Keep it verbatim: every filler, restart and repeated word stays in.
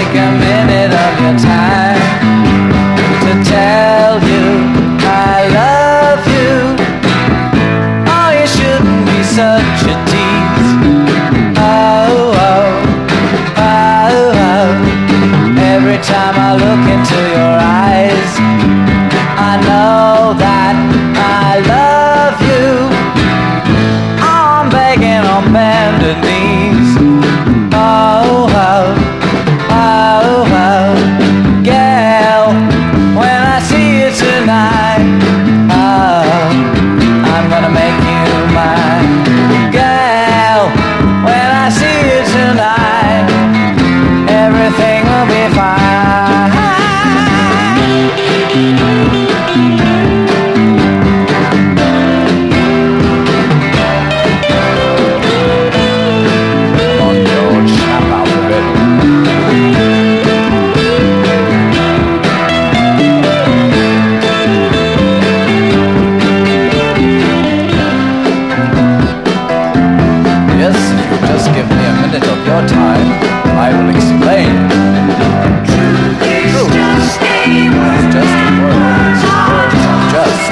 take a minute of your time to tell you I love you. Oh, you shouldn't be such a tease. Oh, oh, oh, oh. Every time I look into your eyes, I know that I love you. Oh, I'm begging on bended knees. Oh, oh, oh, oh, girl, when I see you tonight, oh, I'm gonna make you mine. Girl, when I see you tonight, everything will be fine. On George, how about the rhythm? Yes, if you just give me a minute of your time, I will explain. Truth is just a word. It's just a word. Words are just